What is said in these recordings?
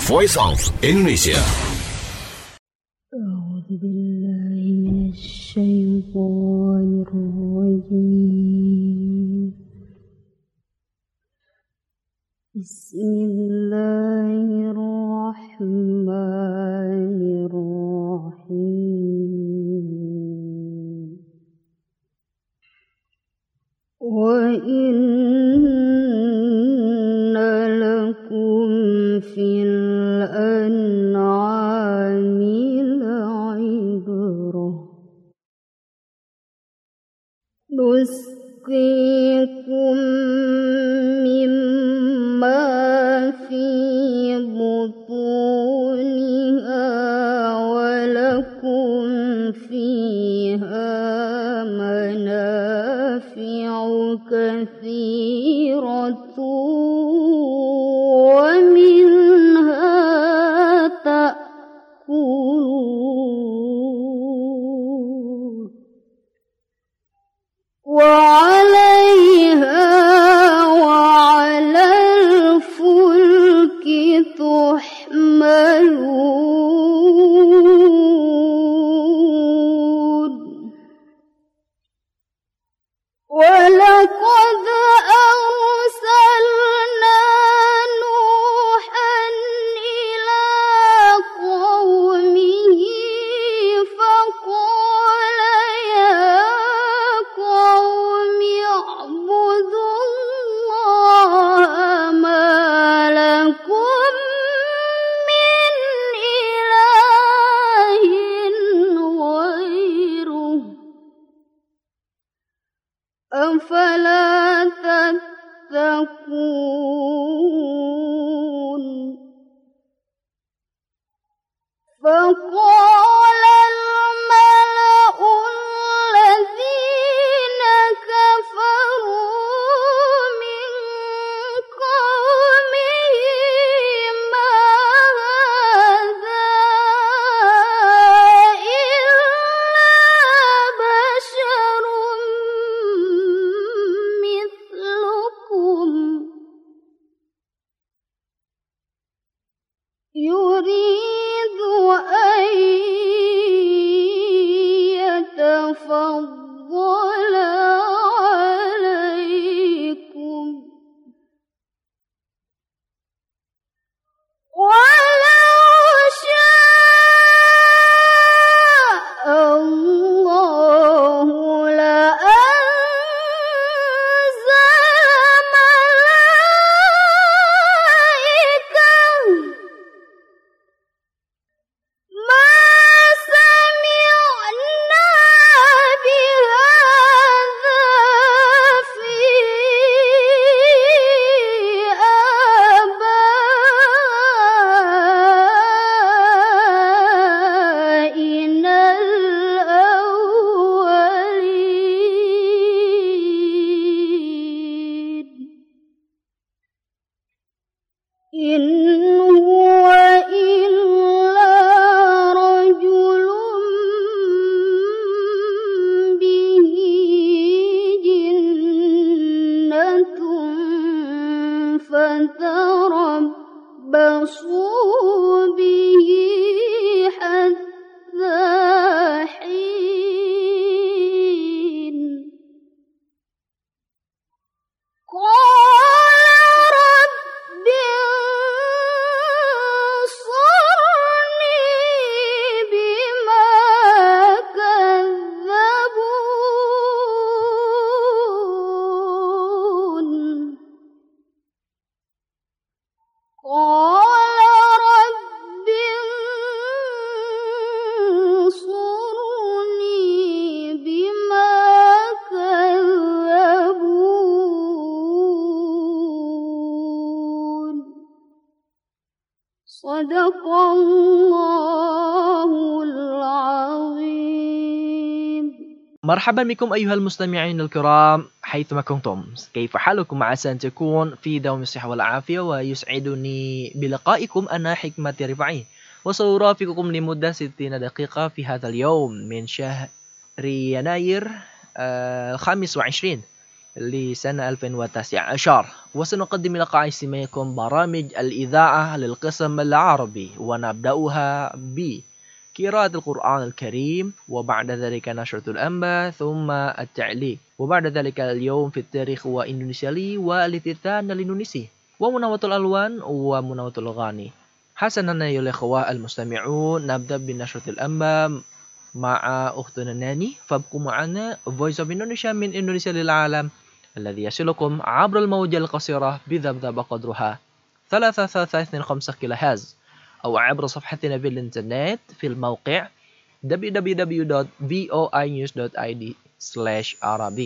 Voice of Indonesia. أعوذ بالله من الشيطان الرجيم. بسم الله الرحمن الرحيم. وإن لكم في الأنعام لعبرة نسقيكم مما في بطونها ولكم فيها منافع كثيرة ومنها تأكلون وعليها وعلى الفلك تحملون. ولقد أرسلنا نوحا إلى قومه فقال يا قوم اعبدوا الله ما لكم من إله غيره أفلا تتقون. فقال الملأ الذين كفروا من قومه ما هذا إلا بشر مثلكم يريد أن يتفضل عليكم ولو شاء الله لأنزل ملائكة ما سمعنا بهذا في آبائنا الأولين. إن هو إلا رجل به جنة فتربصوا به حتى حين. قال رب انصرني بما كذبون. قال رب انصرني بما كذبون. صدق الله العظيم. مرحبا بكم أيها المستمعين الكرام حيثما كنتم. كيف حالكم؟ عسى أن تكون في دوام الصحة والعافية، ويسعدني بلقائكم أنا حكمة رفعي، وسأرافقكم لمدة 60 دقيقة في هذا اليوم من شهر يناير 25. لسنة 2019 وسنقدم لقاء سميكم برامج الإذاعة للقسم العربي ونبدأها بقراءة القرآن الكريم وبعد ذلك نشرة الأنباء ثم التعليق وبعد ذلك اليوم في التاريخ وإندونيسيا لي والاثنان الإندونيسي ومناوة الألوان ومناوة الأغاني. حسنا أيها الأخوة المستمعون نبدأ بنشرة الأنباء مع أختنا ناني فابقوا معنا Voice of Indonesia من إندونيسيا للعالم الذي يصلكم عبر الموجة القصيرة بذبذب قدرها 3.325 كيلو هرتز أو عبر صفحتنا في الإنترنت في الموقع www.voinews.id/Arabic.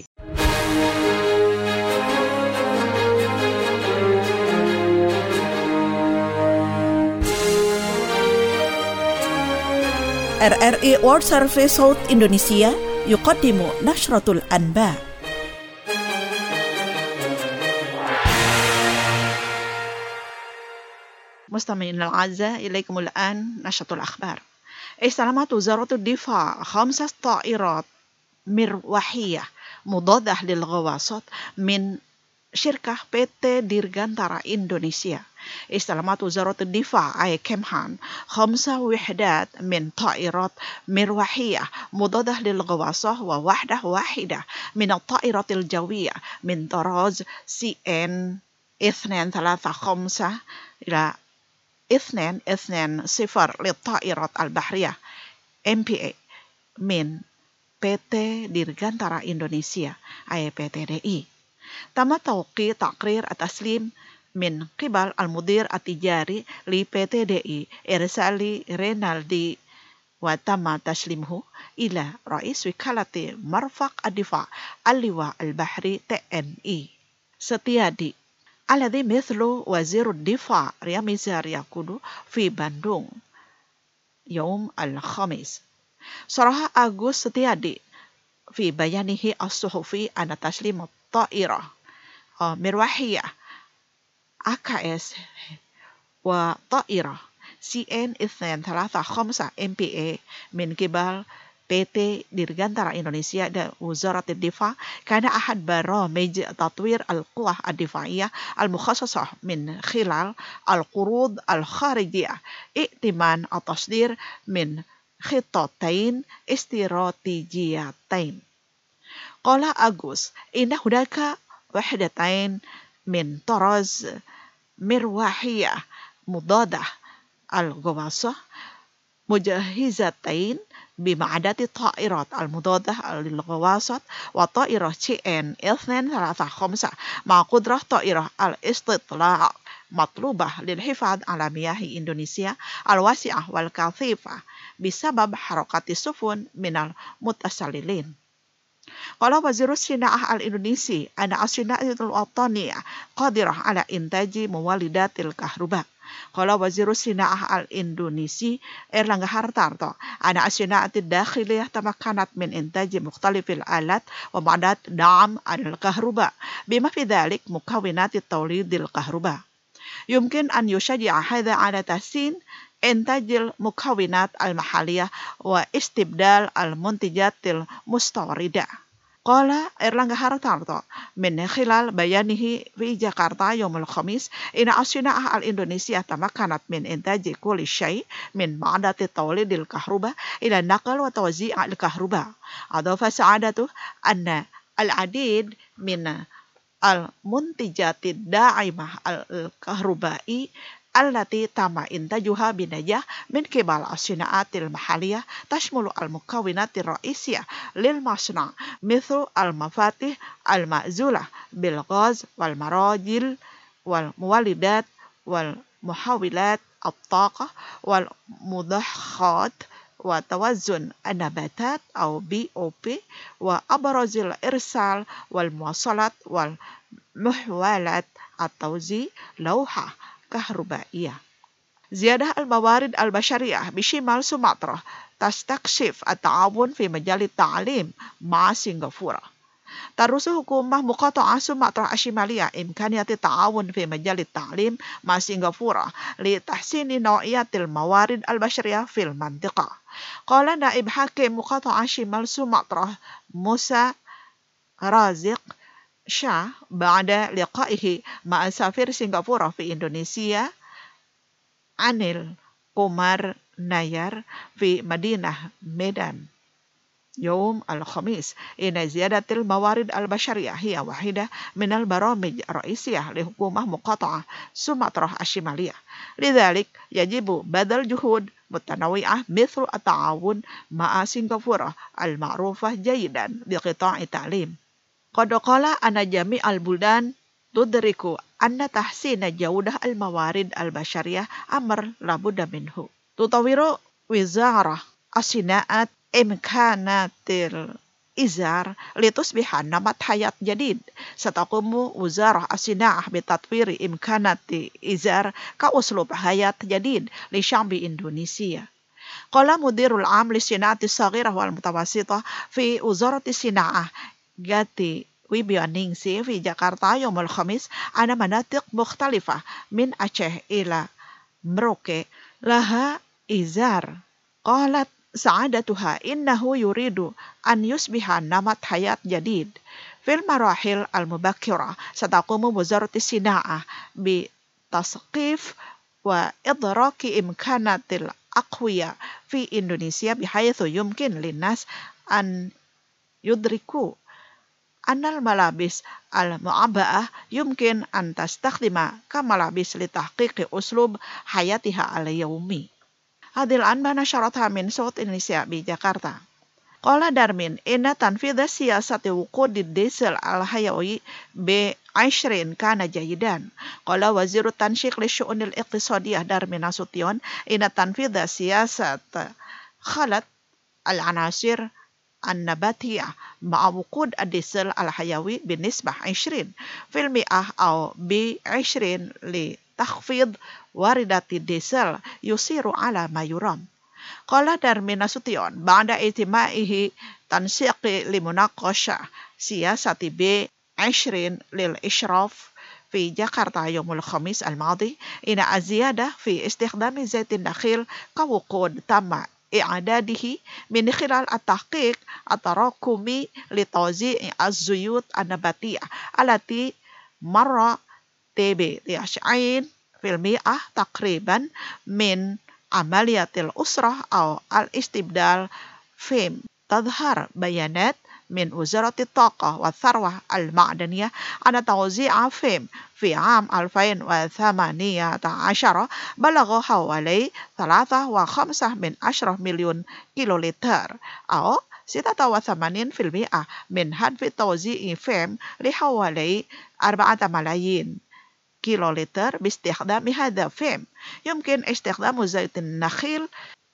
RRI World Service صوت إندونيسيا يقدم نشرة الأنباء. مستمعينا الأعزاء إليكم الآن نشرة الأخبار. استلمت وزارة الدفاع 5 طائرات مروحية مضادة للغواصات من شركة PT Dirgantara Indonesia. استلمت وزارة الدفاع أي كمهان 5 وحدات من طائرات مروحية مضادة للغواصة ووحدة واحدة من الطائرات الجوية من طراز CN 235 إلى 220 للطائرات البحرية MPA من PT Dirgantara Indonesia أي PTDI. تم توقيع تقرير التسليم من قبل المدير التجاري لPTDI إرسالي رينالدي وتم تسليمه إلى رئيس وكالة مرفق الدفاع اللواء البحري TNI ستيادي الذي مثل وزير الدفاع رياميزار ياكودو في باندung يوم الخميس. صرح أغوست ستيادي في بيانه الصحفي أن تسليم الطائرة مروحية AKS وطائرة CN 235 MPA من قبل PT Dirgantara Indonesia dan وزارة الدفاع كان أحد برامج تطوير القوى الدفاعية المخصصة من خلال القروض الخارجية ائتمان التصدير من خطتين استراتيجيتين. قال أغوست إن هناك وحدتين من طراز مروحية مضادة الغواصة مجهزتين بمعدات الطائرات المضادة للغواصات وطائرة CN 235 مع قدرة طائرة الاستطلاع مطلوبة للحفاظ على مياه إندونيسيا الواسعة والكثيفة بسبب حركة السفن من المتسللين. قال وزير الصناعة الإندونيسي أن الصناعة الوطنية قادرة على إنتاج مولدات الكهرباء. قال وزير الصناعة الإندونيسي إرلانغا هارتارتو أن الصناعة الداخلية تمكنت من إنتاج مختلف الآلات ومعدات دعم الكهرباء بما في ذلك مكونات توليد الكهرباء. يمكن أن يشجع هذا على تحسين إنتاج المكونات المحلية واستبدال المنتجات المستوردة. قال إرلانغا هارتارتو من خلال بيانه في جاكرتا يوم الخميس إن الصناعة الإندونيسية تمكنت من إنتاج كل شيء من معدات توليد الكهرباء إلى نقل وتوزيع الكهرباء. أضاف سعادته أن العديد من المنتجات الداعمة الكهربائي التي تم إنتاجها بنجاح من قبل الصناعات المحلية تشمل المكونات الرئيسية للمصنع مثل المفاتيح المعزولة بالغاز والمراجل والمولدات والمحولات الطاقة والمضخات وتوازن النباتات أو BOP وأبراج الإرسال والمواصلات والمحولات التوزيع لوحة كهربائية. زيادة الموارد البشرية بشمال سومطرة تستكشف التعاون في مجال التعليم مع سنغافورة. تدرس حكومة مقاطعة سومطرة الشمالية إمكانية التعاون في مجال التعليم مع سنغافورة لتحسين نوعية الموارد البشرية في المنطقة. قال نائب حاكم مقاطعة شمال سومطرة موسى رازق Shah بعد لقائه مع سفير سنغافورة في إندونيسيا أنيل قمر ناير في مدينة ميدان يوم الخميس إن زيادة الموارد البشرية هي واحدة من البرامج الرئيسية لحكومة مقاطعة سومطرة الشمالية. لذلك يجب بذل جهود متنوعة مثل التعاون مع سنغافورة المعروفة جيدا بقطاع التعليم. قد قال أن جميع البلدان تدرك أن تحسين جودة الموارد البشرية أمر لابد منه. تطور وزارة الصناعة إمكانات الإزار لتصبح نمط حياة جديد. ستقوم وزارة الصناعة بتطوير إمكانات الإزار كأسلوب حياة جديد لشعب إندونيسيا. قال مدير العام للصناعة الصغيرة والمتوسطة في وزارة الصناعة غاتي ويبيانينغسي في جاكرتا يوم الخميس أن مناطق مختلفة من أعشى إلى مروكي لها إزار. قالت سعادتها إنه يريد أن يصبح نمط حياة جديد. في المراحل المبكرة ستقوم وزارة الصناعة بتثقيف وإدراك إمكانات الأقوياء في إندونيسيا بحيث يمكن للناس أن يدركوا أن الملابس المعبأة يمكن أن تستخدم كملابس لتحقيق أسلوب حياتها اليومي. هذه الأنباء نشرتها من صوت إندونيسيا بجاكرتا. قال دارمين إن تنفيذ سياسة وقود الديزل الحيوي ب20 كان جيدا. قال وزير التنسيق للشؤون الاقتصادية دارمين ناسوتيون إن تنفيذ سياسة خلط العناصر النباتية مع وقود الديزل الحيوي بنسبة 20% أو ب20 لتخفيض واردات الديزل يصير على ما يرام. قال دارمين ناسوتيون بعد اجتماعه تنسيق لمناقشة سياسة ب20 للإشراف في جاكرتا يوم الخميس الماضي إن الزيادة في استخدام زيت النخيل كوقود تم إعداده من خلال التحقيق التراكمي لتوزيع الزيوت النباتية التي مر ب90% تقريبا من عملية الأسرة أو الاستبدال فيم. تظهر بيانات من وزارة الطاقة والثروة المعدنية أن توزيع فيم في عام 2018 بلغ حوالي 3.5 مليون كيلولتر أو 86% من هدف توزيع فيم لحوالي 4 ملايين كيلولتر. باستخدام هذا فيم يمكن استخدام زيت النخيل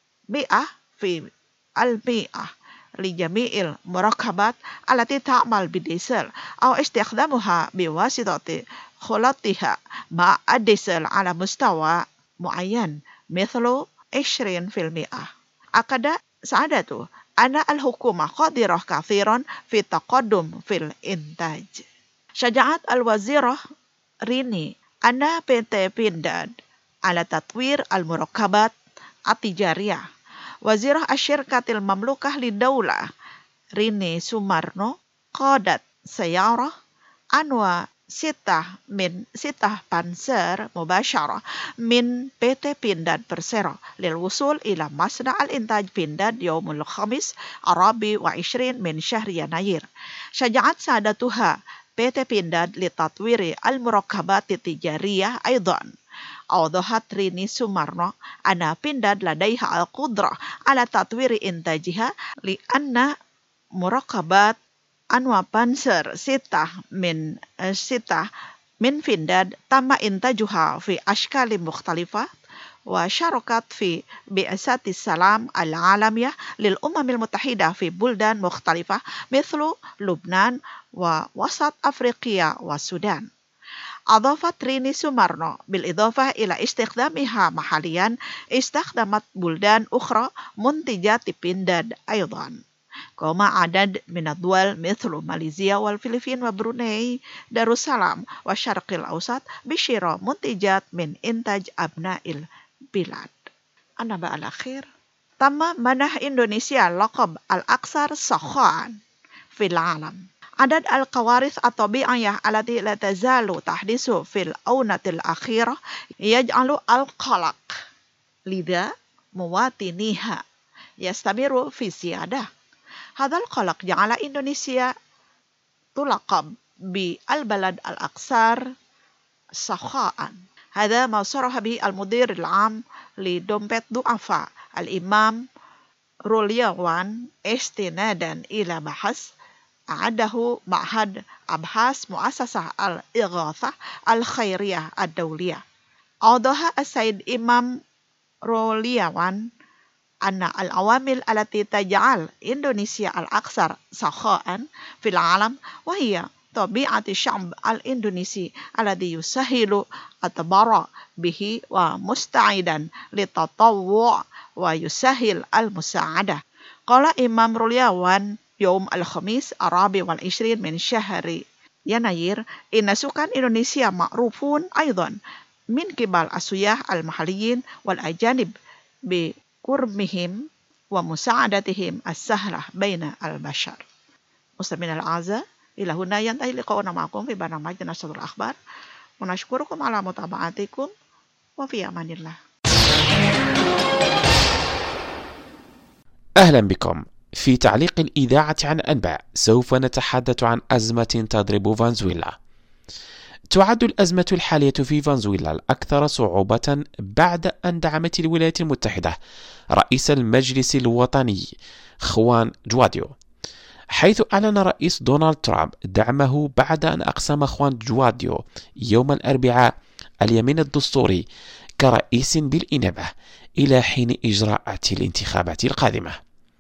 100% لجميع المركبات التي تعمل بالديزل أو استخدامها بواسطة خلطها مع الديزل على مستوى معين مثل 20%. أكد سعادته أن الحكومة قادرة كثيرا في التقدم في الإنتاج. شجعت الوزيرة ريني أن PT Pindad على تطوير المركبات التجارية. وزيرة الشركة المملوكة للدولة ريني سومارنو قادت سيارة أنواع 6 بانسر مباشرة من PT Pindad Persero للوصول إلى مصنع الإنتاج بينداد يوم الخميس 24 من شهر يناير. شجعت سعادتها PT Pindad لتطوير المركبات التجارية أيضا. أوضحت ريني سومارنو أن بينداد لديها القدرة على تطوير إنتاجها لأن مركبات أنواع بانسر 6 من بينداد تم إنتاجها في أشكال مختلفة. وشاركت في بعثات السلام العالمية للأمم المتحدة في بلدان مختلفة مثل لبنان ووسط أفريقيا والسودان. أضافت ريني سومارنو بالإضافة إلى استخدامها محليا استخدمت بلدان أخرى منتجات بينداد أيضا كما عدد من الدول مثل ماليزيا والفلبين وبروني دارالسلام والشرق الأوسط بشراء منتجات من إنتاج أبناء البلاد. النبأ الأخير تم منح إندونيسيا لقب الأكثر سخاء في العالم. عدد الكوارث الطبيعية التي لا تزال تحدث في الآونة الأخيرة يجعل القلق لدى مواطنيها يستمر في زيادة. هذا القلق جعل إندونيسيا تلقب بالبلد الأكثر سخاء. هذا ما صرح به المدير العام لدومبت ضعفاء الإمام رولياwan استنادا إلى بحث أعده معهد أبحاث مؤسسة الإغاثة الخيرية الدولية. أوضح السيد إمام رولياwan أن العوامل التي تجعل إندونيسيا الأكثر سخاء في العالم وهي طبيعة الشعب الإندونيسي الذي يسهل التبرع به ومستعدا للتطوع ويسهل المساعدة. قال إمام رولياwan يوم الخميس 24 من شهر يناير إن سكان إندونيسيا معروفون أيضا من قبل السياح المحليين والأجانب بقربهم ومساعدتهم السهلة بين البشر. مستمعينا الأعزاء، إلى هنا ينتهي لقاؤنا معكم في برنامج نشرة الأخبار. ونشكركم على متابعتكم وفي أمان الله. أهلا بكم. في تعليق الإذاعة عن أنباء سوف نتحدث عن أزمة تضرب فنزويلا. تعد الأزمة الحالية في فنزويلا الأكثر صعوبة بعد أن دعمت الولايات المتحدة رئيس المجلس الوطني خوان جواديو، حيث أعلن رئيس دونالد ترامب دعمه بعد أن أقسم خوان جواديو يوم الأربعاء اليمين الدستوري كرئيس بالإنابة إلى حين إجراءات الانتخابات القادمة.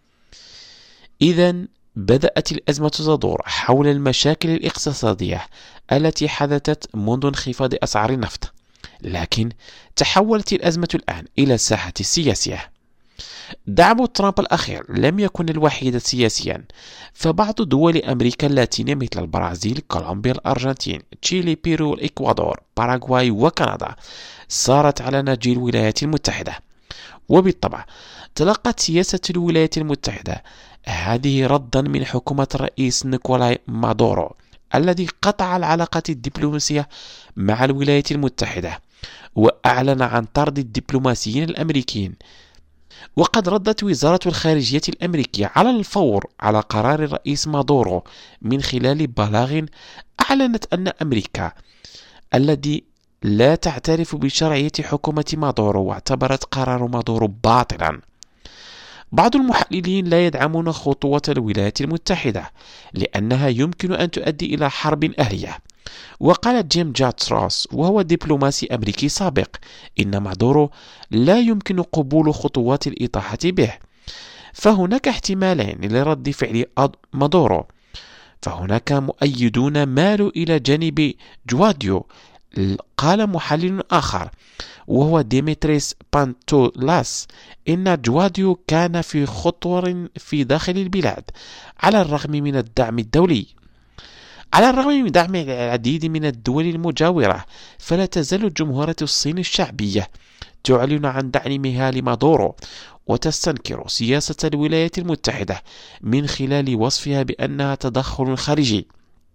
إذن بدأت الأزمة تدور حول المشاكل الاقتصادية التي حدثت منذ انخفاض أسعار النفط، لكن تحولت الأزمة الآن إلى الساحة السياسية. دعم ترامب الأخير لم يكن الوحيد سياسيا، فبعض دول أمريكا اللاتينية مثل البرازيل، كولومبيا، الأرجنتين، تشيلي، بيرو، الإكوادور، باراغواي وكندا صارت على نهج الولايات المتحدة. وبالطبع تلقت سياسة الولايات المتحدة هذه ردا من حكومة الرئيس نيكولاي مادورو الذي قطع العلاقات الدبلوماسية مع الولايات المتحدة وأعلن عن طرد الدبلوماسيين الأمريكيين. وقد ردت وزارة الخارجية الأمريكية على الفور على قرار الرئيس مادورو من خلال بلاغ أعلنت أن أمريكا الذي لا تعترف بشرعية حكومة مادورو واعتبرت قرار مادورو باطلا. بعض المحللين لا يدعمون خطوة الولايات المتحدة لأنها يمكن أن تؤدي إلى حرب أهلية. وقال جيم جاتروس وهو دبلوماسي أمريكي سابق إن مادورو لا يمكن قبول خطوات الإطاحة به، فهناك احتمالين لرد فعل مادورو. فهناك مؤيدون مالوا إلى جانب جواديو. قال محلل آخر وهو ديمتريس بانتولاس إن جواديو كان في خطر في داخل البلاد على الرغم من الدعم الدولي. على الرغم من دعم العديد من الدول المجاورة، فلا تزال جمهورية الصين الشعبية تعلن عن دعمها لمادورو وتستنكر سياسة الولايات المتحدة من خلال وصفها بأنها تدخل خارجي.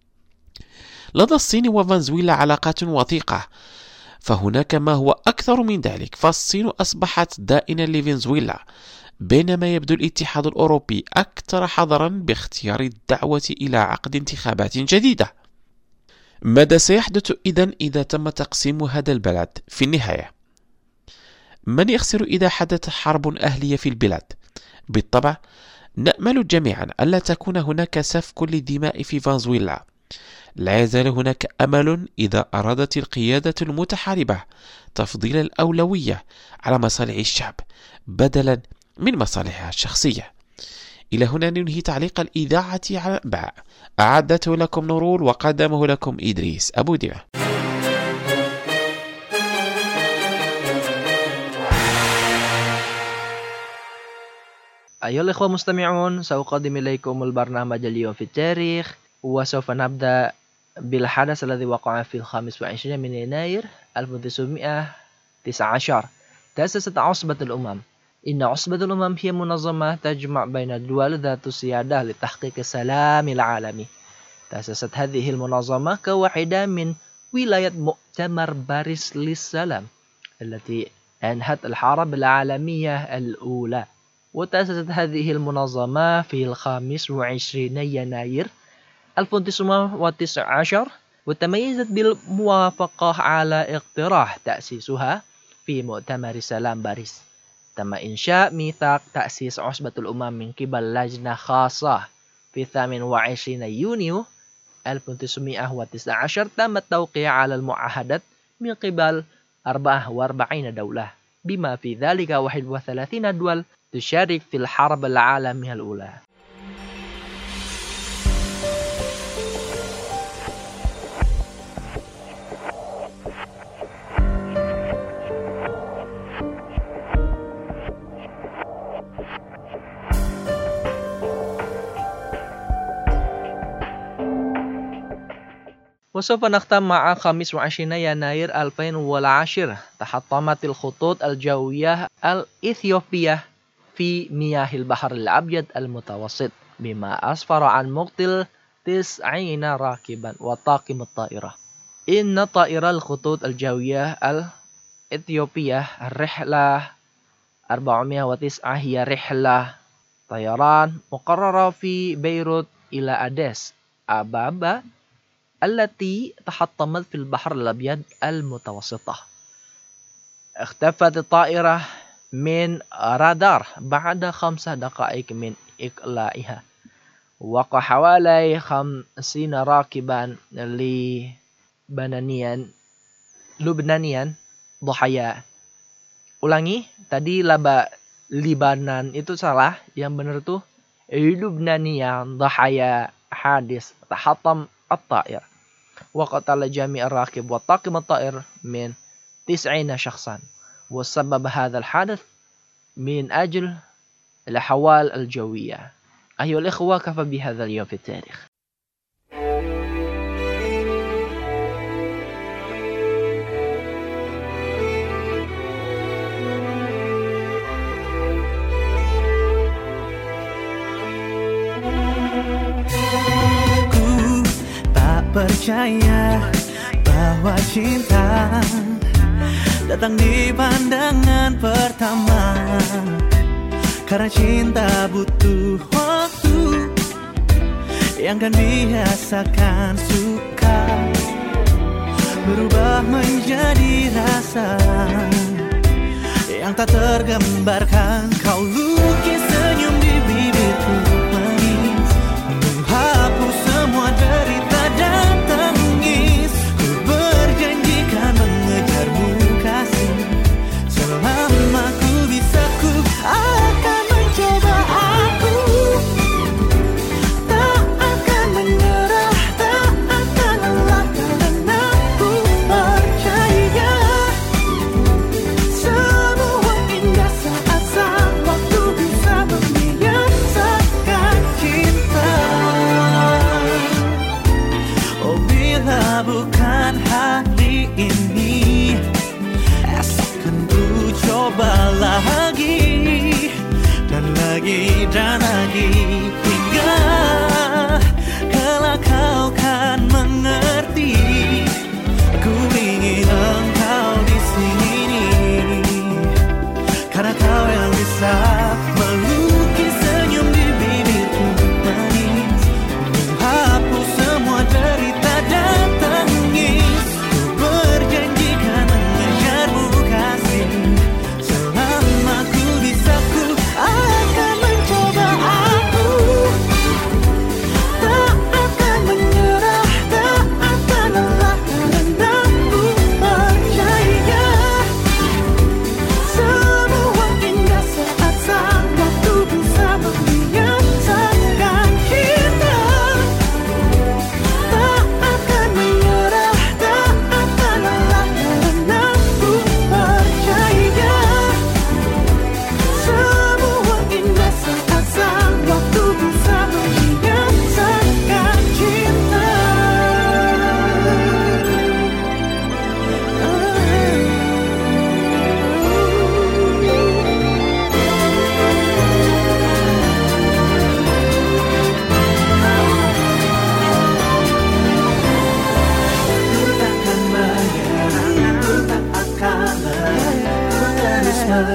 لدى الصين وفنزويلا علاقات وثيقة، فهناك ما هو أكثر من ذلك، فالصين أصبحت دائما لفنزويلا، بينما يبدو الاتحاد الأوروبي أكثر حذرا باختيار الدعوة إلى عقد انتخابات جديدة. ماذا سيحدث إذا تم تقسيم هذا البلد في النهاية؟ من يخسر إذا حدث حرب أهلية في البلاد؟ بالطبع نأمل جميعا ألا تكون هناك سفك للدماء في فنزويلا. لا يزال هناك أمل إذا أرادت القيادة المتحاربة تفضيل الأولوية على مصالح الشعب بدلا من مصالحها الشخصية. إلى هنا ننهي تعليق الإذاعة على الأنباء. أعدته لكم نورول وقدمه لكم إدريس أبو دمة. أيها الإخوة المستمعون، سأقدم إليكم البرنامج اليوم في التاريخ، وسوف نبدأ بالحدث الذي وقع في 25 من يناير 1919. تأسست عصبة الأمم. إن عصبة الأمم هي منظمة تجمع بين الدول ذات السيادة لتحقيق السلام العالمي. تأسست هذه المنظمة كواحدة من ولاية مؤتمر باريس للسلام التي أنهت الحرب العالمية الأولى. وتأسست هذه المنظمة في 25 يناير 1919 وتميزت بالموافقة على اقتراح تأسيسها في مؤتمر سلام باريس. تم إنشاء ميثاق تأسيس عصبة الأمم من قبل لجنة خاصة في 28 يونيو 1919. تم التوقيع على المعاهدات من قبل 44 دولة بما في ذلك 31 دول تشارك في الحرب العالمية الأولى. وسوف نختم مع 25 يناير 2010. تحطمت الخطوط الجوية الإثيوبية في مياه البحر الأبيض المتوسط بما أسفر عن مقتل 90 راكبا وطاقم الطائرة. إن طائرة الخطوط الجوية الإثيوبية الرحلة 409 هي رحلة طيران مقررة في بيروت إلى أديس أبابا التي تحطمت في البحر الأبيض المتوسط. اختفت الطائرة من رادار بعد 5 دقائق من إقلاعها. وقع حوالي 50 راكبا لبنانيا ضحايا. Ulangi, tadi Libanan itu salah, yang benar tuh Lubnaniyan ضحايا حادث تحطم الطائر وقتل جميع الراكب وطاقم الطائر من 90 شخصا. وسبب هذا الحادث من أجل الأحوال الجوية. أيها الإخوة، كفى بهذا اليوم في التاريخ. Percaya bahwa cinta datang di pandangan pertama, karena cinta butuh waktu yang kan biasakan suka berubah menjadi rasa yang tak tergambarkan. Kau lukis senyum di bibirku manis, menghapus semua derita dan tangis. Ku berjanjikan mengejarmu kasih, selama ku bisa ku akan mencoba. Aku tak akan menyerah, tak akan lelah, karena ku percaya semua indah saat waktu bisa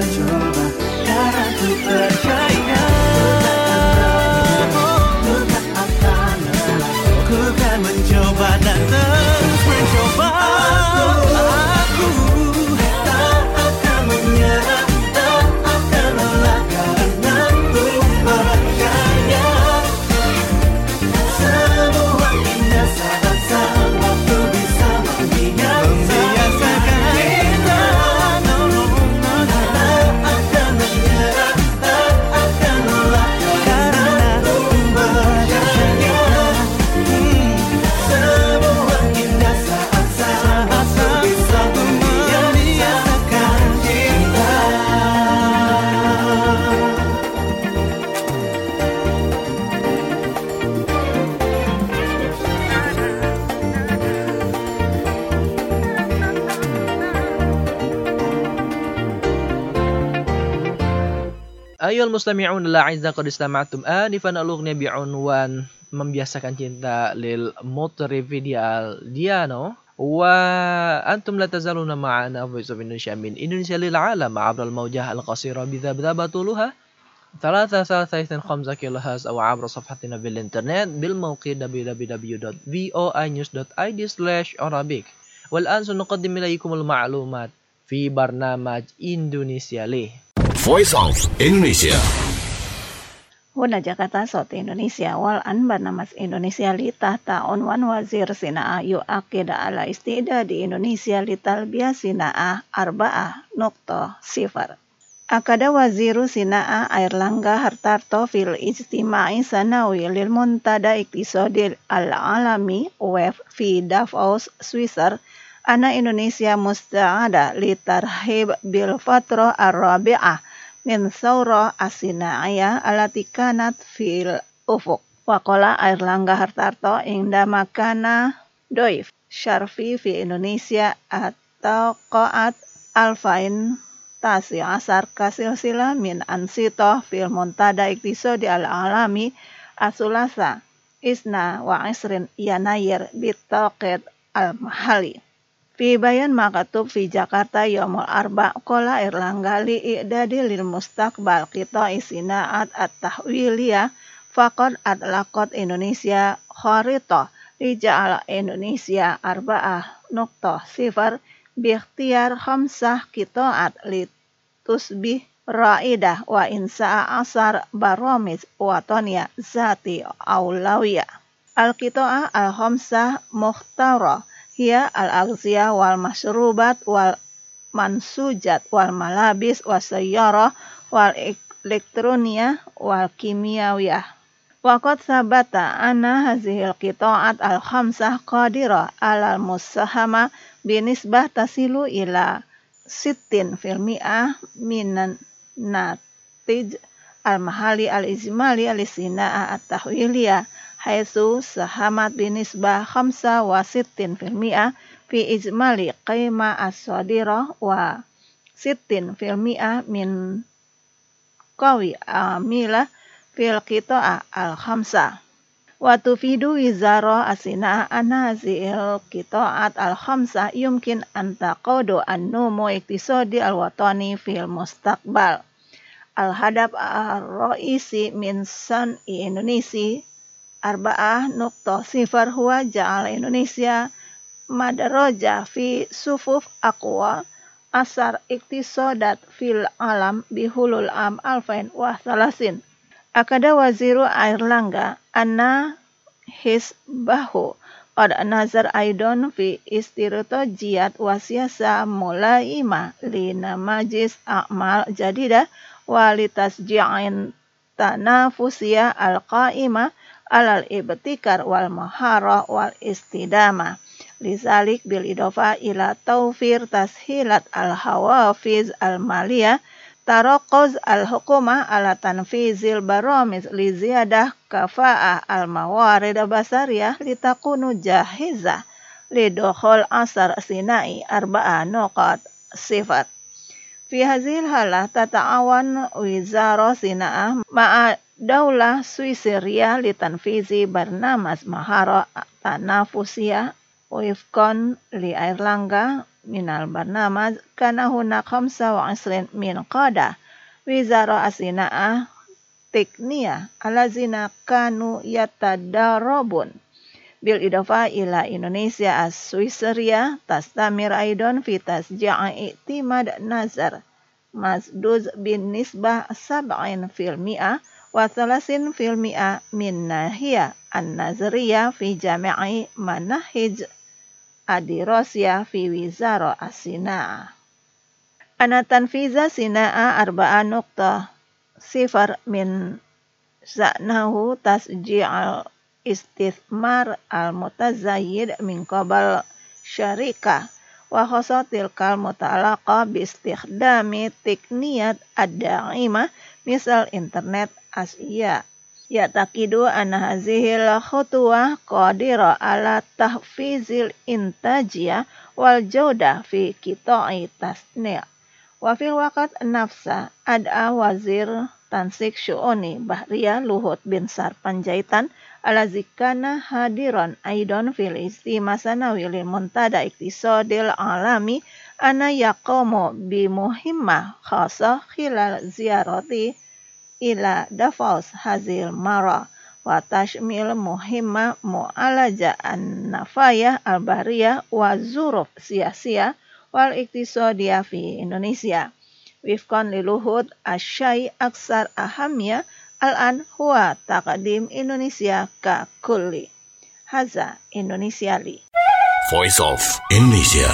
mencoba karena ku percaya. Ku kan mencoba dan terus mencoba. Aku tak akan menyerah, tak akan lelah karena ku percaya. Semua indah saat waktu bisa membiasakan kita. Tak akan menyerah, tak akan lelah karena ku percaya. Semua indah saat waktu bisa membiasakan kita. Ayol mustami'un al-a'izza qad istama'tum anifan al-ughniya bi'unwan membiasakan cinta lil mutrib Al Diano wa antum la tazaluna ma'ana Voice of Indonesia min Indonesia lil alam 'abra al-mawjah al-qasira bidhabdaba tuluha 335 kHz أو عبر صفحتنا بالإنترنت بالموقع www.voinews.id/Arabic. والآن سنقدم إليكم المعلومات في برنامج إندونيسيا ليه. Voice of Indonesia. Huna Jakarta Sot Indonesia wal an barnamas Indonesia li tahta unwan wazir sina'ah yu'aqida ala istida di Indonesia li talbiyah sina'ah arba'ah nukta sifar. Akada waziru sina'ah Airlangga Hartarto fil ijtima'i sanawi lil muntada iktisadi al-alami WEF fi Davos Swisser ana Indonesia musta'ada li tarhib bil fatrah ar-rabi'ah min saura as-sina'iyah allati kanat fil ufuq. Waqala Airlangga Hartarto inda makana doif syarfi fi Indonesia atau qaat alfain tasi asar kasilsila min ansitoh fil muntada iktisadi al-alami asulasa isna wa isrin yanayir bitaqid al-mahali. Fi bayan makatub fi Jakarta Yaumul Arba qala Airlangga li i'dadi lil mustaqbal kita isina'at at-tahwiliyah faqad atlaqat Indonesia kharita li ja'ala Indonesia arba'ah nukta sifar biikhtiar khamsah qita'at li tusbih ra'idah wa insa'a asar baromis watonia zati aulawiyah. Al-qita'ah al-khamsah mukhtara hiya al-aghziyah wal masyrubat wal mansujat wal malabis was sayyarah wal elektroniyah wal kimiyawiyah. Waqad sabata anna hazihil qita'at al-khamsah qadira alal musahama binisbah tasilu ila 60% minan natij al-mahali al-ijmali al-sina'ah at-tahwiliyah haitsu sahamat binisbah 65% fi ijmali qima as-sadirah wa 60% min qawi amilah fil qita'ah al-khamsah. Wa tufidu wizara as-sina'ah anna hazihil qita'at al-khamsah yumkin an taqaudu an-numu iktisadi al-watani fil mustaqbal. Al-hadaf ar-ra'isi min san'i Indonesia arba'ah nukta sifar huwa ja'al Indonesia madaraja fi sufuf aqwa asar iktisadat fil alam bihulul am alfain wa thalasin. Akada waziru Airlangga anna hisbahu qad nazar aidon fi istirtajiyat wa siyasa mulaima li namajis a'mal jadidah wa litasji'in tanafusiyah al-qa'imah alal ibtikar wal mahara wal istidama. Lizalik bil idofa ila taufir tashilat al hawafiz al maliyah tarokoz al hukumah ala tanfizil baromis li ziyadah kafa'ah al mawarid basariyah litakunu jahizah li dokhol asar sinai arba'a nuqat sifat. Fi hazil halah tata'awan wizara sina'ah ma'a daulah Swisseria litanfizi barnamas mahara tanafusiyah Wifkon li Airlangga minal barnamaj kana hunak 25 min qada wizara asina'ah teknia alazina kanu yatadarobun bil idafa ila Indonesia as-Swisseria tastamir aidon fi tasji'a i'timad nazar masduz bin nisbah 70% wa 30% min nahiyah an-nazariyah fi jami'i manahij adirasiyah fi wizara as-sina'ah. Ana tanfiza sina'ah 4.0 min za'nahu tasji'al istithmar al-mutazayyid min qabal syarikah wa khasatil kal muta'alaqa bi istikhdami tekniyat ad-da'imah misal internet asya. Ya'taqidu anna hazihil khutuwah qadira ala tahfizil intajiyah wal jawdah fi qita'i tasni'. Wa fil waqt nafsa ad'a wazir tansik syu'uni Bahriyah Luhut bin Sarpanjaitan alazi kana hadiran aidon fil istima sanawi lil muntada iktisadil alami ana yaqomo bi muhimmah khasah khilal ziyarati ila Davos hazil mara wa tashmil muhimmah mu'alaja an-nafayah al-bahriyah wa zuruf siyasiyah wal iktisadiyah fi Indonesia. Wifqan li Luhut asyai aksar ahamiyah al-an huwa taqdim Indonesia ka kulli. Haza Indonesia li. Voice of Indonesia.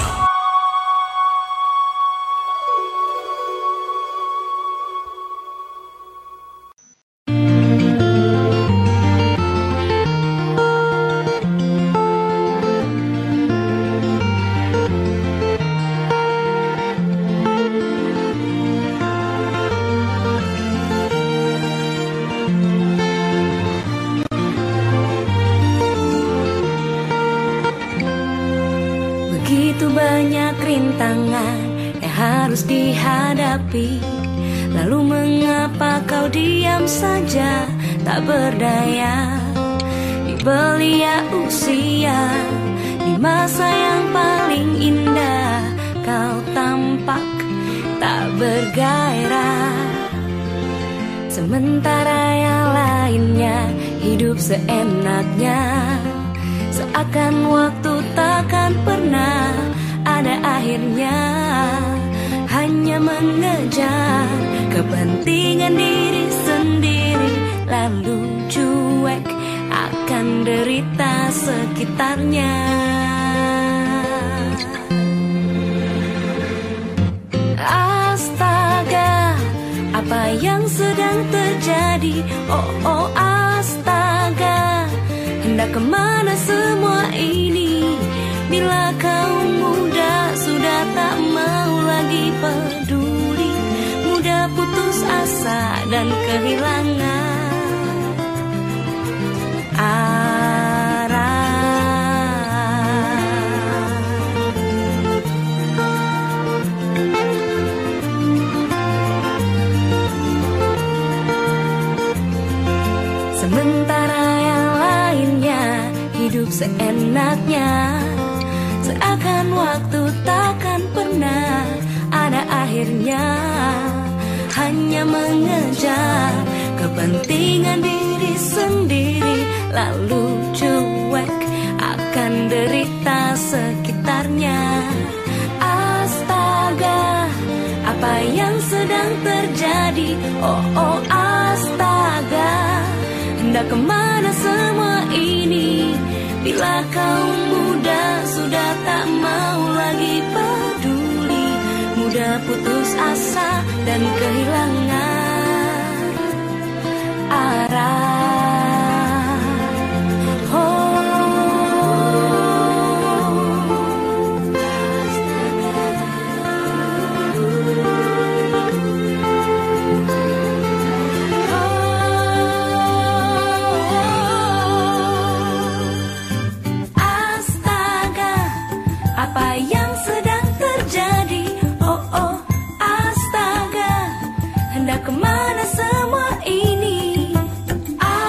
Begitu banyak rintangan yang harus dihadapi. Lalu mengapa kau diam saja, tak berdaya? Di belia usia, di masa yang paling indah, kau tampak tak bergairah. Sementara yang lainnya hidup seenaknya, seakan waktu takkan pernah ada akhirnya. Hanya mengejar kepentingan diri sendiri, lalu cuek akan derita sekitarnya. Astaga, apa yang sedang terjadi? Oh astaga, hendak kemana semua ini? Bila kaum muda sudah tak mau lagi peduli, mudah putus asa dan kehilangan arah. Sementara yang lainnya hidup seenaknya, seakan waktu takkan pernah ada akhirnya. Hanya mengejar kepentingan diri sendiri, lalu cuek akan derita sekitarnya. Astaga, apa yang sedang terjadi? Oh astaga, hendak kemana semua ini? Bila kaum muda sudah tak mau lagi peduli, mudah putus asa dan kehilangan arah. Kemana semua ini?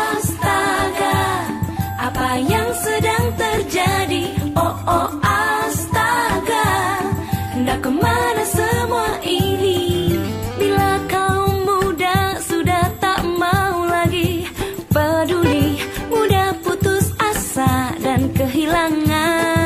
hendak kemana semua ini? Bila kaum muda sudah tak mau lagi peduli, mudah putus asa dan kehilangan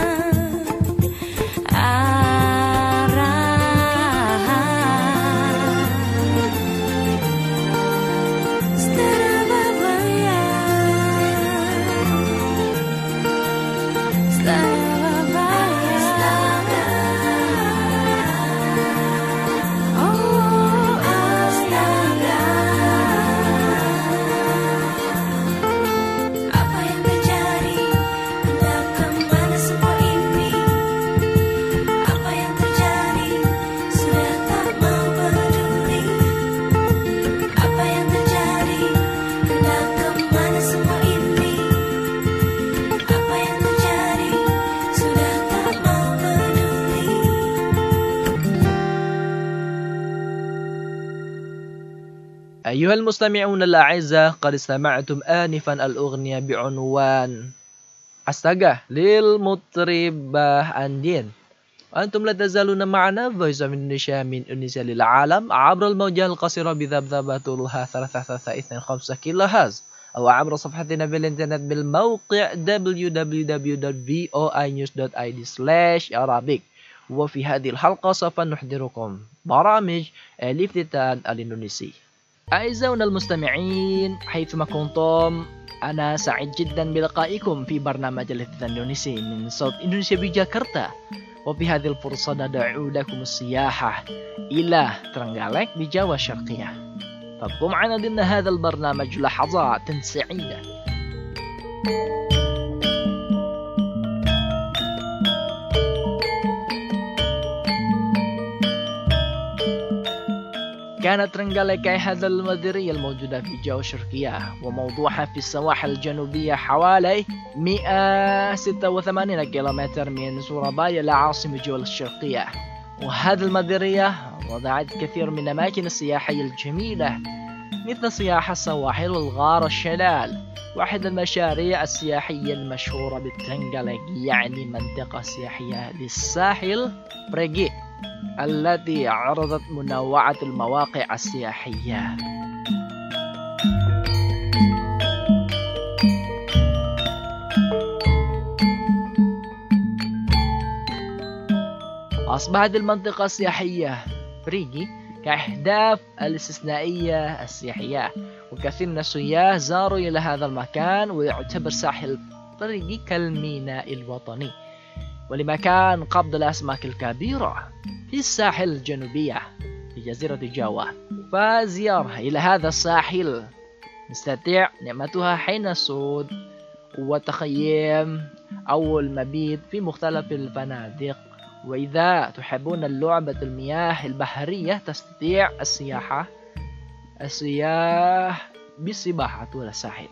أيها المستمعون الأعزاء، قد استمعتم آنفا الأغنية بعنوان أستغى للمطرب أندين. وأنتم لا تزالون معنا Voice of Indonesia من إندونيسيا للعالم عبر الموجة القصيرة بذبذبة طولها 3.25 كيلوهرتز، أو عبر صفحتنا بالإنترنت بالموقع www.voinews.id/Arabic. وفي هذه الحلقة سوف نحضركم برامج الافتتان الإندونيسي. أعزائنا المستمعين حيثما كنتم، أنا سعيد جدا بلقائكم في برنامج الافتتان الإندونيسي من صوت إندونيسيا بجاكرتا. وفي هذه الفرصة ندعو لكم السياحة إلى ترنغالek بجاوا الشرقية. فابقوا معنا ضمن هذا البرنامج لحظات سعيدة. كانت ترنغالek هذا المديرية الموجودة في جاوا الشرقية وموضوعها في السواحل الجنوبية حوالي 186 كيلومتر من سورابايا لعاصمة جاوا الشرقية. وهذه المديرية وضعت كثير من الأماكن السياحية الجميلة مثل سياحة السواحل والغار الشلال. واحد المشاريع السياحية المشهورة بالترنغالek يعني منطقة سياحية للساحل بريغي التي عرضت منوعة المواقع السياحية. أصبحت المنطقة السياحية بريغي كأهداف الاستثنائية السياحية، وكثير من السياح زاروا إلى هذا المكان، ويعتبر ساحل بريغي كالميناء الوطني ولمكان قبض الأسماك الكبيرة في الساحل الجنوبية في جزيرة جاوا. فزيارة إلى هذا الساحل نستطيع نعمتها حين الصعود والتخييم أو المبيت في مختلف الفنادق. وإذا تحبون اللعبة المياه البحرية تستطيع السياح بالسباحة طول الساحل.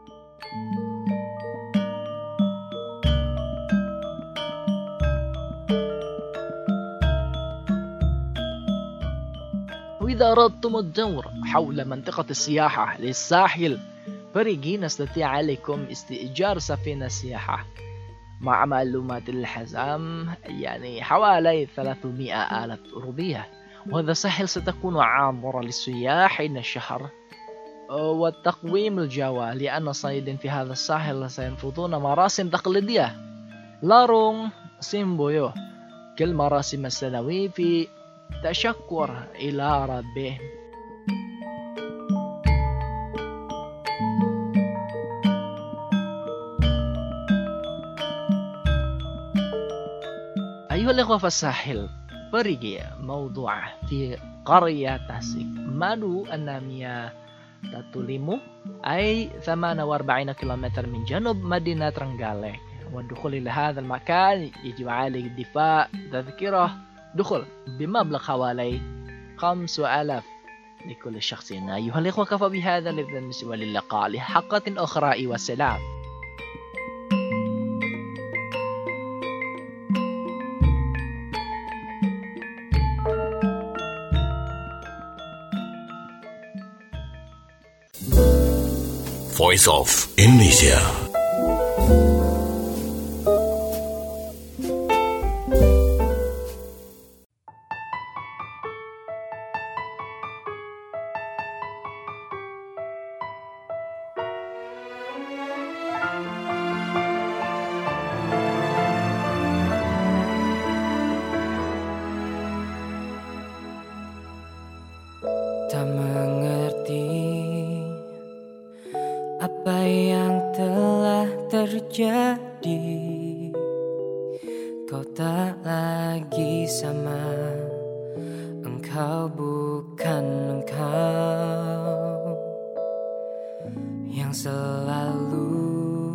وإذا أردتم الدور حول منطقة السياحة للساحل بريغي نستطيع عليكم استئجار سفينة سياحة مع معلومات الحزام يعني حوالي 300,000 روبية. وهذا الساحل ستكون عامرة للسياح حين الشهر. والتقويم الجوا لأن الصيادين في هذا الساحل سينفذون مراسم تقليدية لارونغ سيمبويو كالمراسم السنوية في تشكر إلى ربه. أيها الأخوة، في الساحل بريغي موضوع في قرية تاسيك مادو أناميا تاتوليمو أي 48 كيلومتر من جنوب مدينة ترنغالek. والدخول إلى هذا المكان يجب عليك دفاع تذكرة دخول بمبلغ حوالي 5,000 لكل شخص. أيها الأخوة، كفى بهذا بالنسبة للقاء لحلقة أخرى والسلام. Voice of Indonesia. tak mengerti apa yang telah terjadi. Kau tak lagi sama, engkau bukan engkau yang selalu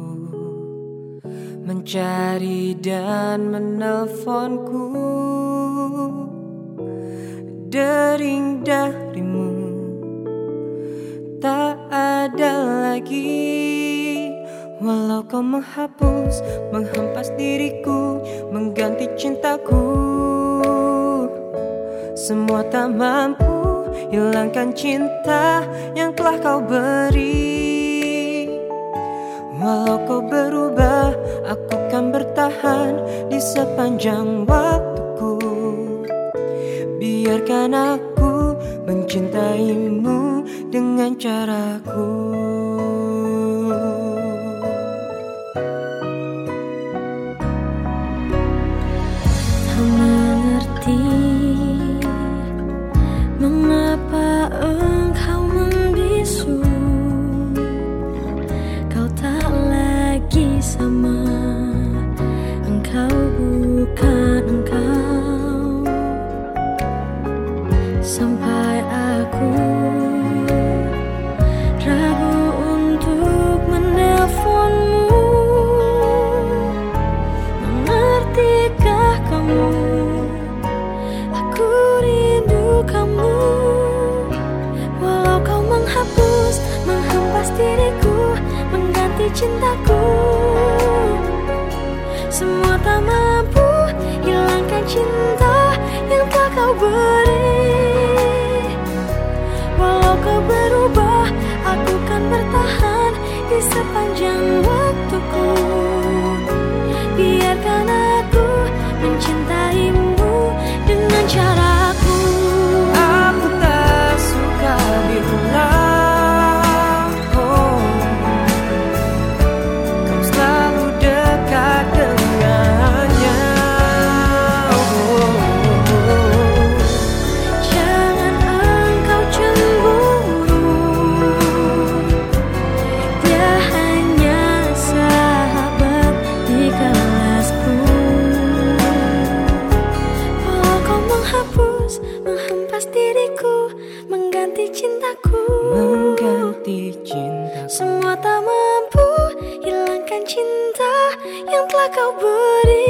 mencari dan menelponku. Dering darimu tak ada lagi, walau kau menghapus, menghempas diriku, mengganti cintaku. Semua tak mampu hilangkan cinta yang telah kau beri. Walau kau berubah, aku kan bertahan di sepanjang waktuku. Biarkan aku mencintaimu dengan caraku. Tak mengerti mengapa engkau membisu. Kau tak lagi sama, engkau bukan engkau. Sampai aku ragu untuk menelponmu. Mengertikah kamu? Aku rindu kamu. Walau kau menghapus, menghempas diriku, mengganti cintaku. Semua tak mampu hilangkan cinta yang telah kau beri. Walau kau berubah, aku kan bertahan di sepanjang waktuku. Biarkan aku mencintaimu dengan caraku. Aku tak suka bila kau selalu dekat dengannya. Jangan engkau cemburu, dia hanya sahabat di kelasku. Walau kau menghapus, menghempas diriku, mengganti cintaku. Semua tak mampu hilangkan cinta yang telah kau beri.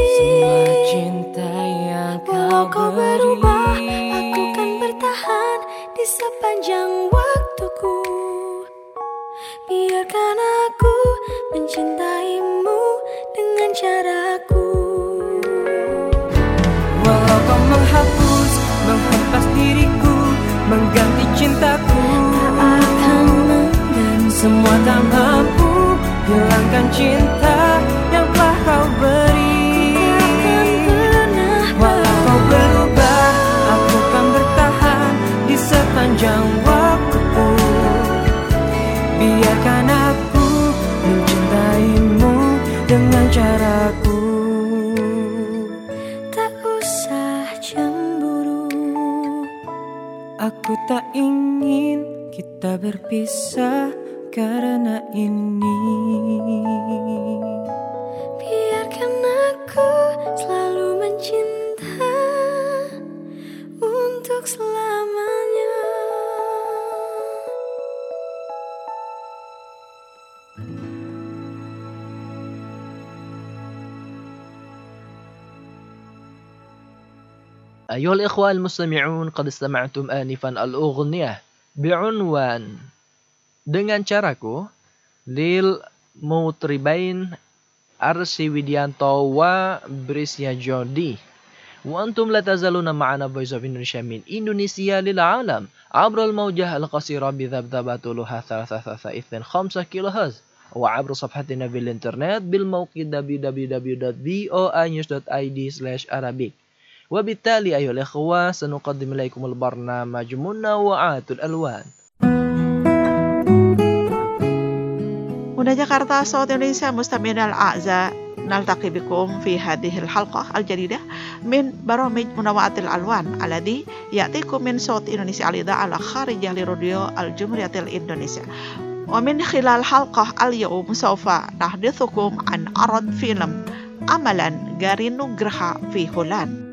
Walau kau berubah, aku kan bertahan di sepanjang waktuku. Biarkan aku mencintaimu dengan caraku. Walau kau menghapus, menghempas diriku, mengganti cintaku. Akan mengganti. Semua tak mampu hilangkan cinta yang telah kau beri. Takkan pernah Walau kau berubah, aku kan bertahan di sepanjang waktuku. Biarkan aku mencintaimu dengan caraku. tak usah cemburu. Aku tak ingin kita berpisah karena ini. Biarkan aku selalu mencinta untuk selamanya. أيها الإخوة المستمعون قد استمعتم آنفا الأغنية بعنوان Dengan Caraku للمطربين أرسي ويديانتو وبريسيا جوردي. وأنتم لا تزالون معنا Voice of Indonesia من إندونيسيا للعالم عبر الموجة القصيرة بذبذبة طولها 3.25 كيلو هرتز وعبر صفحتنا في الإنترنت بالموقع www.voanews.id/arabic. وبالتالي أيها الإخوة سنقدم إليكم البرنامج منوعات الألوان. Bunda Jakarta, Saud Indonesia, Mustami'in al-A'za. نلتقي بكم في هذه الحلقة الجديدة من برامج منوعات الألوان الذي يأتيكم من صوت إندونيسيا الإذاعة الخارجية لراديو الجمهورية الإندونيسية. ومن خلال حلقة اليوم سوف نحدثكم عن عرض فيلم Amalan Garin Nugraha في هولندا.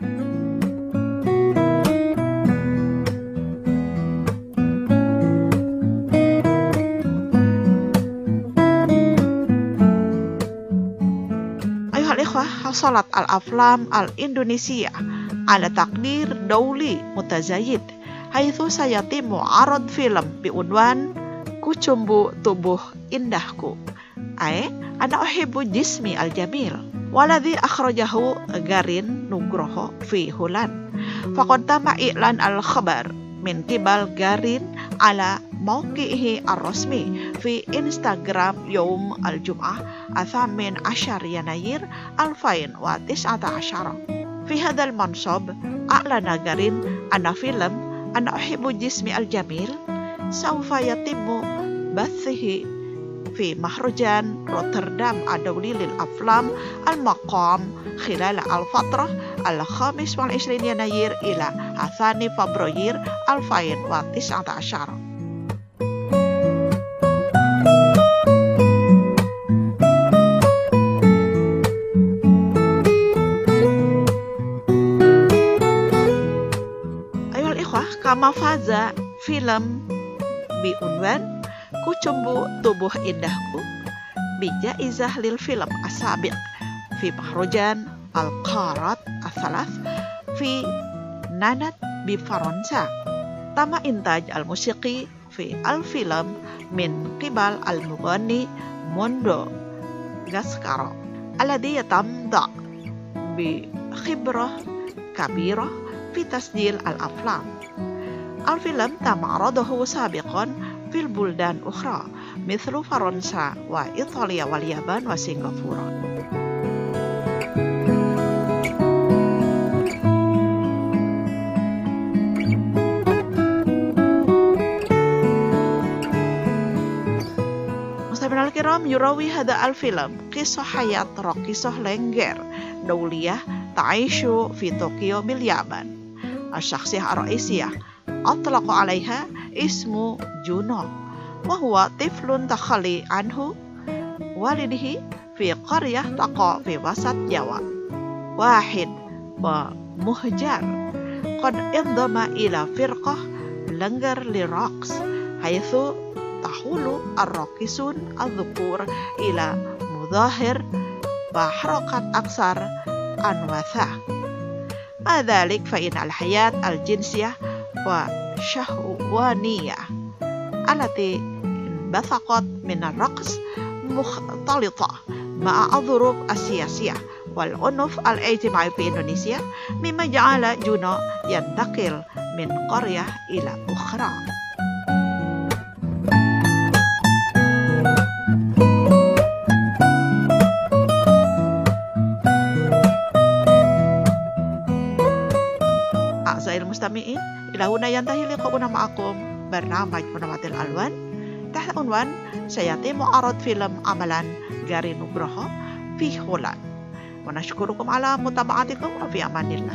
حصلت الأفلام الإندونيسية على تقدير دولي متزايد، حيث سيتم عرض فيلم بعنوان Kucumbu Tubuh Indahku أي أنا أحب جسمي الجميل، والذي أخرجه غارين نوغراها في هولندا. فقد تم إعلان الخبر من قبل غارين على موقعه الرسمي في إنستغرام يوم الجمعة 18 يناير 2019. في هذا المنصب أعلن غارين أن فيلم أنا أحب جسمي الجميل سوف يتم بثه في مهرجان روتردام الدولي للأفلام المقام خلال الفترة 25 يناير إلى 2 فبراير 2019. أيها الإخوة، كما فاز فيلم بعنوان Kucumbu Tubuh Indahku بجائزة للفيلم السابق في مهرجان القارات الثلاث في نانت بفرنسا. تم إنتاج الموسيقى في الفيلم من قبل المغني موندو غاسكارو الذي يتمتع بخبرة كبيرة في تسجيل الأفلام. الفيلم تم عرضه سابقا في البلدان أخرى مثل فرنسا وإيطاليا واليابان وسنغافورة. مستمعينا الكرام، يروي هذا الفيلم قصة حياة راقصة لينجر دولية تعيش في طوكيو باليابان. الشخصية الرئيسية أطلق عليها اسم جونو، وهو طفل تخلي عنه والده في قرية تقع في وسط جاوا، واحد ومهجر قد انضم إلى فرقة لنجر للرقص، حيث تحول الراقصون الذكور إلى مظاهر وحركات أكثر أنوثة. مع ذلك فإن الحياة الجنسية وشهوانية التي انبثقت من الرقص مختلطة مع الظروف السياسية والعنف الاجتماعي في إندونيسيا، مما جعل جونو ينتقل من قرية إلى أخرى. أعزائي المستمعين، إلى هنا ينتهي لقاؤنا معكم برنامج منوعات الألوان تحت عنوان سيتم عرض فيلم Amalan Garin Nugraha في هولندا، ونشكركم على متابعتكم وفي أمان الله.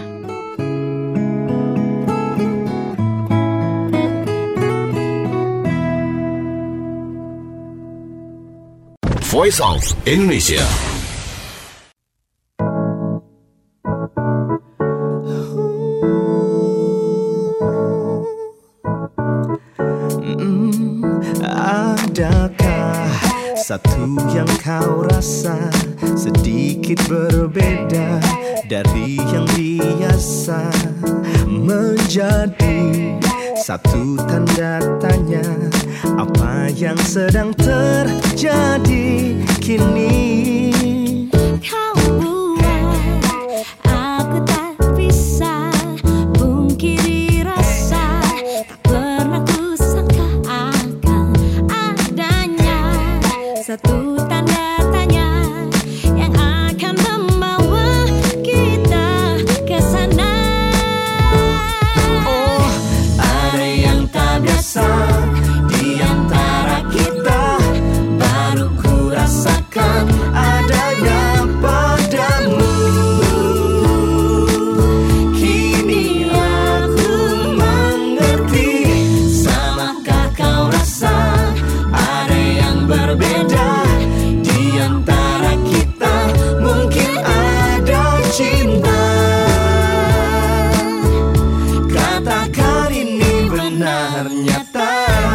Voice of Indonesia. Adakah satu yang kau rasa sedikit berbeda dari yang biasa, menjadi satu tanda tanya apa yang sedang terjadi kini? Adanya apa benar nyata.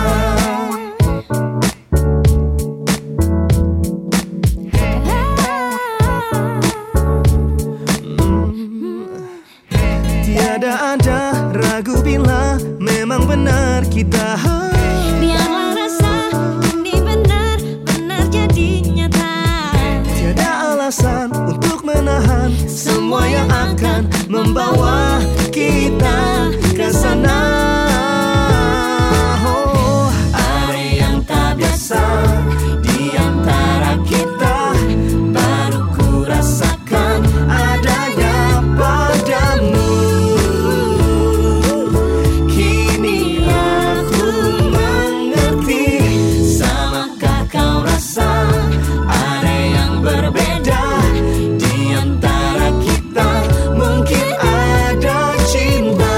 Tiada ada ragu bila memang benar kita. Biarlah rasa ini benar-benar jadi nyata. Tiada alasan untuk menahan semua yang akan membawa kita ke sana. Oh, ada yang tak biasa di antara kita, baru ku rasakan adanya padamu. Kini aku mengerti, samakah kau rasa ada yang berbeda di antara kita? Mungkin ada cinta.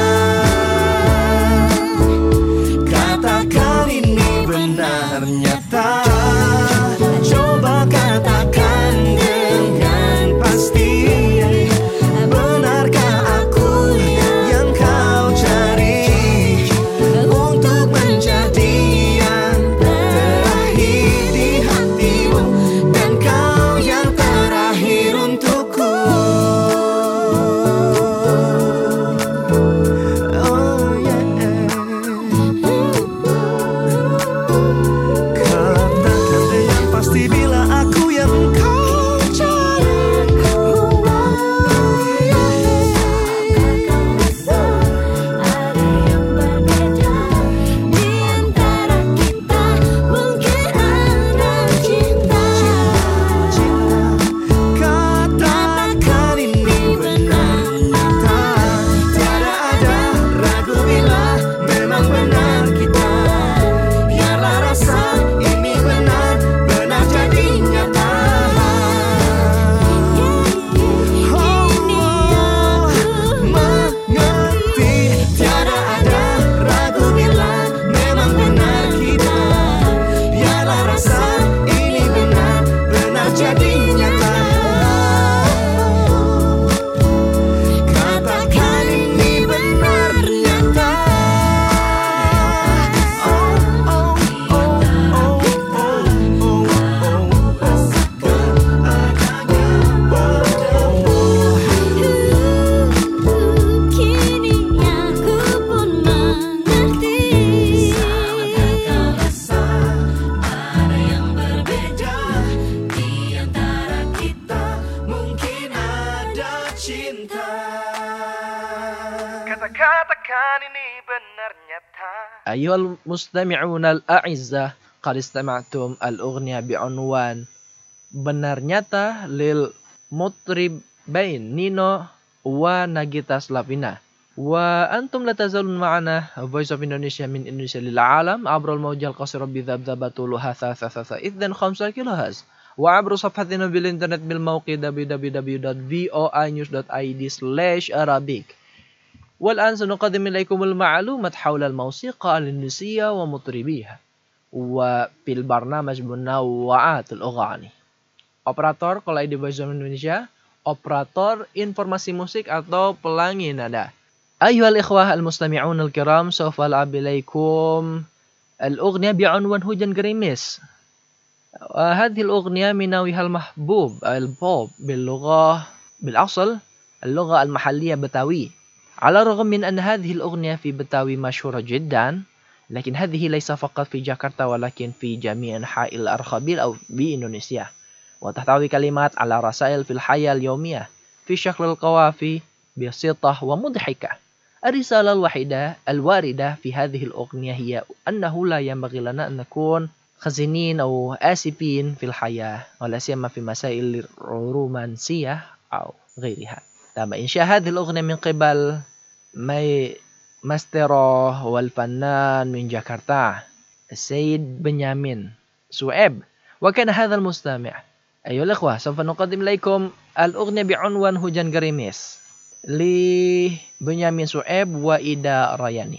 Katakan ini benar nyata. Coba katakan dengan pasti, benarkah aku yang kau cari untuk menjadi yang terakhir di hatimu, dan kau yang terakhir untukku. Oh yeah. Katakan dengan pasti bila aku yang kau cari. Ada yang berbeda di antara kita, mungkin ada cinta. Katakan ini benar nyata. Tiada ada ragu bila memang benar kita. Biarlah rasa ini benar-benar jadi nyata. Mengerti, tiada ada ragu bila memang benar kita. Biarlah rasa ini benar-benar jadi nyata. Katakan ini benar nyata. Kini aku pun mengerti. Kau rasa ada yang berbeda di antara kita, mungkin ada cinta. Katakan ini benar nyata. أيها المستمعون الأعزة قد استمعتم الأغنية بعنوان Benar Nyata للمطربين نينو وناجيتا سلافينا. وأنتم لا تزالون معنا Voice of Indonesia من إندونيسيا للعالم عبر الموجة القصيرة بذبذبة طولها 3.5 كيلوهرتز، وعبر صفحتنا بالإنترنت بالموقع www.voinews.id/Arabic. والآن سنقدم إليكم المعلومات حول الموسيقى الإندونيسية ومطربيها وفي البرنامج منوعات الأغاني. Operator kalau di Voice of Indonesia, operator informasi musik atau pelangi nada. أيها الإخوة المستمعون الكرام، سوف ألعب إليكم الأغنية بعنوان هوجن جريميس. هذه الأغنية من نوعها المحبوب البوب بالأصل اللغة المحلية بتاوي. على الرغم من أن هذه الأغنية في بتاوي مشهورة جدا، لكن هذه ليس فقط في جاكرتا ولكن في جميع أنحاء الأرخبيل أو بإندونيسيا، وتحتوي كلمات على رسائل في الحياة اليومية في شكل القوافي بسيطة ومضحكة. الرسالة الوحيدة الواردة في هذه الأغنية هي أنه لا ينبغي لنا أن نكون خزينين أو آسفين في الحياة، ولا سيما في مسائل الرومانسية أو غيرها. تم إنشاء هذه الأغنية من قبل ماسترو والفنان من جاكرتا السيد بنيامين سوعب. وكان هذا المستمع. أيها الأخوة، سوف نقدم إليكم الأغنية بعنوان هوجن جريميس لبنيامين سوعب وإيدا رياني.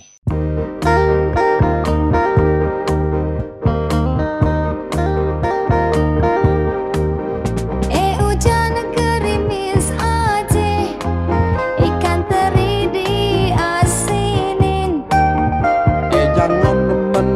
Jangan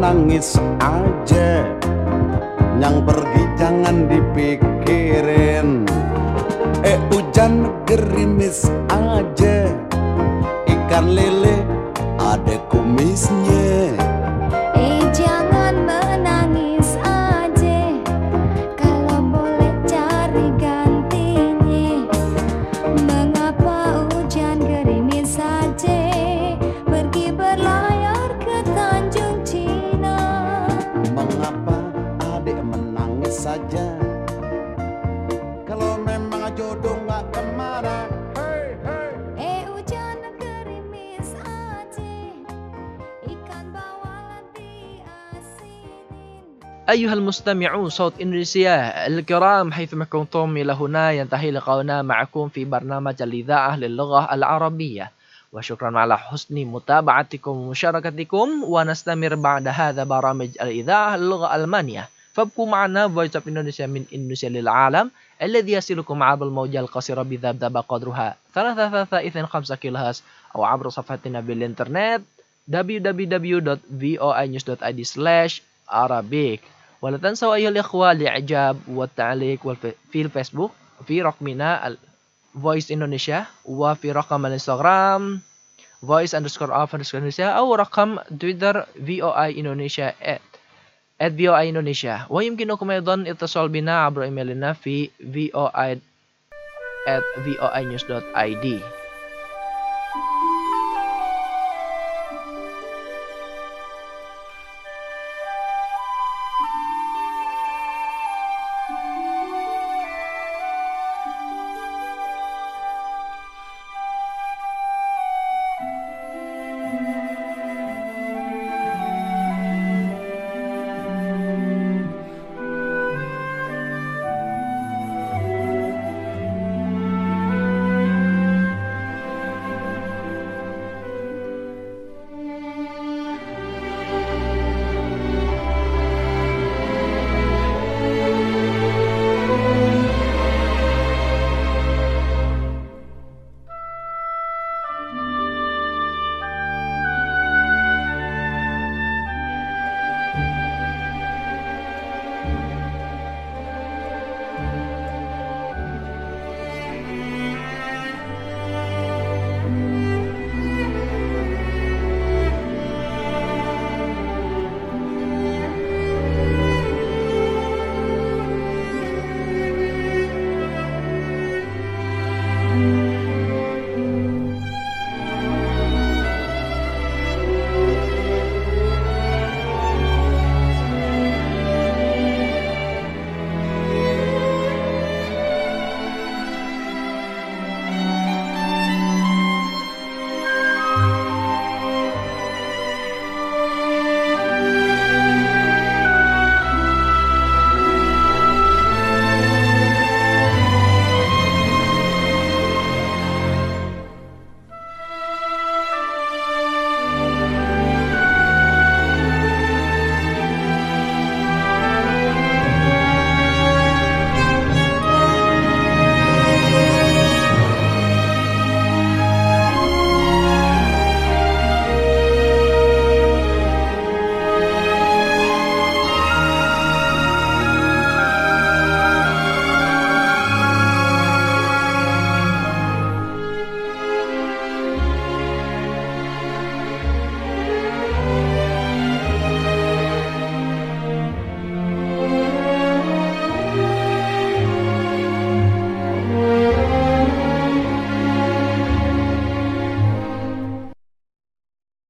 menangis aja, yang pergi jangan dipikirin. Hujan gerimis aja, ikan lele ada kumisnya. Jangan menangis aja, kalau boleh cari gantinya. Mengapa hujan gerimis saja, pergi berlayar ke Tanjung Cina. Mengapa adik menangis saja, kalau memang jodoh nggak kemana. Hujan gerimis aja, ikan bawal diasinin. أيها المستمعون صوت إندونيسيا الكرام، حيثما كنتم إلى هنا ينتهي لقاؤنا معكم في برنامج الإذاعة للغة العربية، وشكرا على حسن متابعتكم ومشاركتكم، ونستمر بعد هذا برامج الإذاعة للغة الألمانية. فابقوا معنا Voice of Indonesia من إندونيسيا للعالم الذي يصلكم عبر الموجة القصيرة بذبذبة قدرها 335 كيلوهرتز أو عبر صفحتنا بالإنترنت www.voinews.id/Arabic. ولا تنسوا أيها الإخوة الإعجاب والتعليق في الفيسبوك في رقمنا Voice Indonesia، وفي رقم الانستغرام voice_of_Indonesia، أو رقم تويتر VOI Indonesia @VOI Indonesia. ويمكنكم أيضا الاتصال بنا عبر إيميلنا في voi@voinews.id.